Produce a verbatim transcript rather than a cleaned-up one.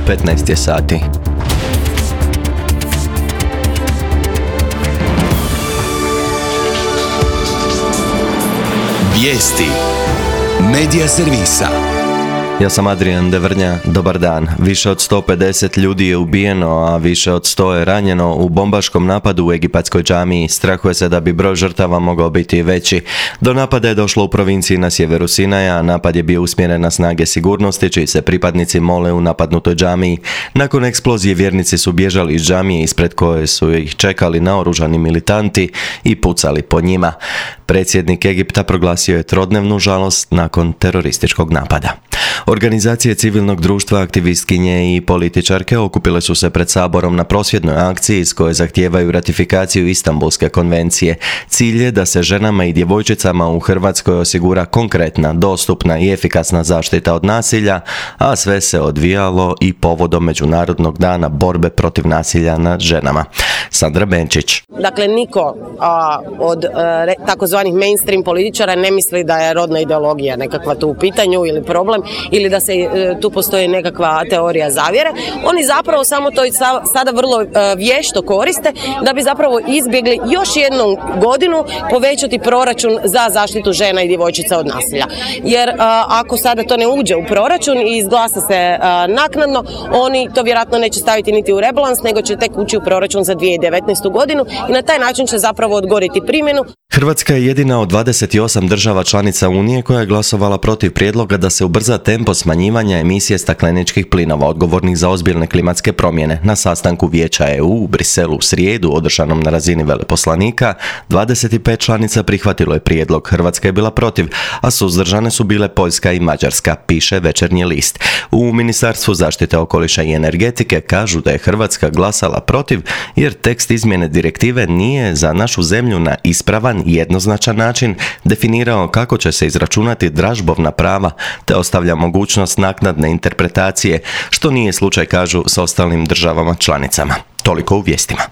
petnaest je sati. Vijesti Medija servisa. Ja sam Adrian Devrnja, dobar dan. Više od sto pedeset ljudi je ubijeno, a više od sto je ranjeno u bombaškom napadu u egipatskoj džamiji. Strahuje se da bi broj žrtava mogao biti veći. Do napada je došlo u provinciji na sjeveru Sinaja. Napad je bio usmjeren na snage sigurnosti, čiji se pripadnici mole u napadnutoj džamiji. Nakon eksplozije vjernici su bježali iz džamije ispred koje su ih čekali naoružani militanti i pucali po njima. Predsjednik Egipta proglasio je trodnevnu žalost nakon terorističkog napada. Organizacije civilnog društva, aktivistkinje i političarke okupile su se pred Saborom na prosvjednoj akciji s koje zahtijevaju ratifikaciju Istanbulske konvencije. Cilj je da se ženama i djevojčicama u Hrvatskoj osigura konkretna, dostupna i efikasna zaštita od nasilja, a sve se odvijalo i povodom Međunarodnog dana borbe protiv nasilja nad ženama. Sandra Benčić. Dakle, niko a, od a, re, takozvanih mainstream političara ne misli da je rodna ideologija nekakva tu u pitanju ili problem, ili da se e, tu postoji nekakva teorija zavjere. Oni zapravo samo to sada vrlo e, vješto koriste da bi zapravo izbjegli još jednu godinu povećati proračun za zaštitu žena i djevojčica od nasilja. Jer a, ako sada to ne uđe u proračun i izglasa se a, naknadno, oni to vjerojatno neće staviti niti u rebalans, nego će tek ući u proračun za dvije tisuće devetnaestu. godinu i na taj način će zapravo odgoditi primjenu. Hrvatska je jedina od dvadeset osam država članica Unije koja je glasovala protiv prijedloga da se ubrza tempo smanjivanja emisije stakleničkih plinova odgovornih za ozbiljne klimatske promjene. Na sastanku Vijeća E U u Briselu u srijedu, održanom na razini veleposlanika, dvadeset pet članica prihvatilo je prijedlog. Hrvatska je bila protiv, a suzdržane su bile Poljska i Mađarska, piše Večernji list. U Ministarstvu zaštite okoliša i energetike kažu da je Hrvatska glasala protiv jer tekst izmjene direktive nije za našu zemlju na ispravan i jednoznačan način definirao kako će se izračunati dražbovna prava, te ostavlja mogućnost naknadne interpretacije, što nije slučaj, kažu, s ostalim državama članicama. Toliko u vijestima.